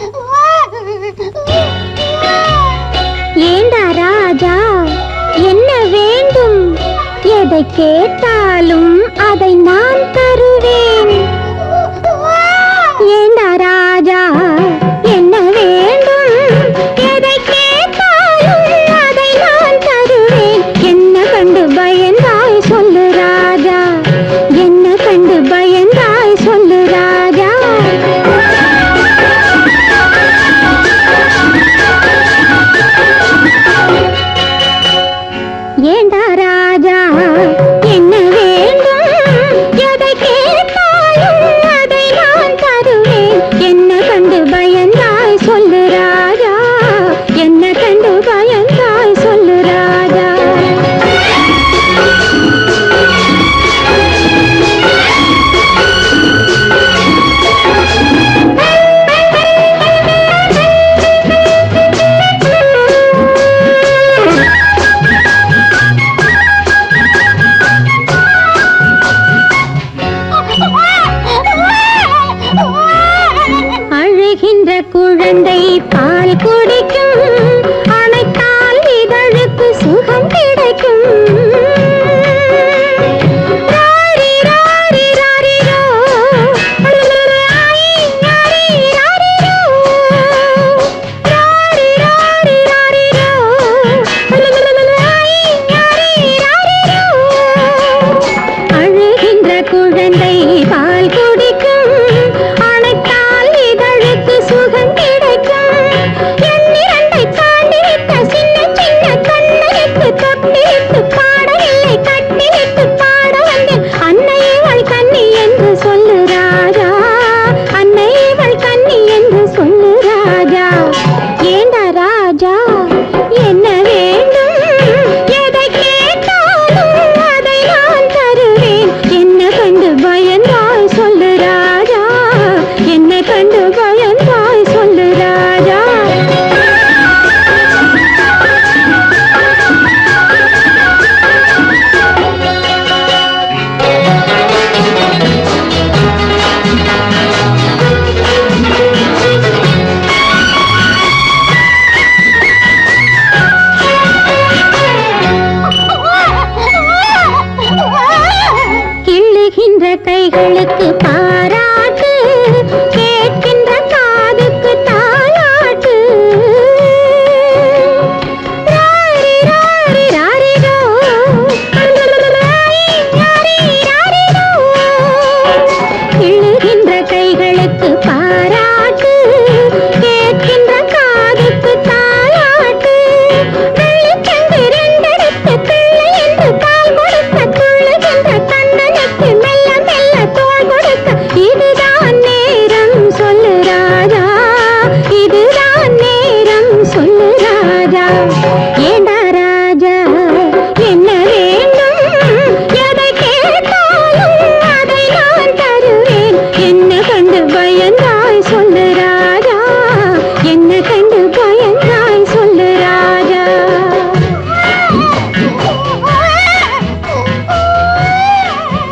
ஏண்டா ராஜா, என்ன வேண்டும்? எதை கேட்டாலும் அதை நான் தருவேன். ஏண்டா ராஜா, என்ன வேண்டும்? எதை கேட்டாலும் அதை நான் தருவேன். என்ன கண்டு பயந்தாய் சொல்லு ராஜா, என்ன கண்டு பயந்தாய் சொல்லு ராஜா. ஏண்டா ராஜா, என்ன வேண்டும்? எதை கேட்டாலும் அதை நான் தருவேன். என்ன கண்டு பயந்தாய் சொல்லு ராஜா, என்ன கண்டு பயந்தாய் சொல்லு ராஜா. அழுகின்ற குழந்தை பால் குடிக்கும்,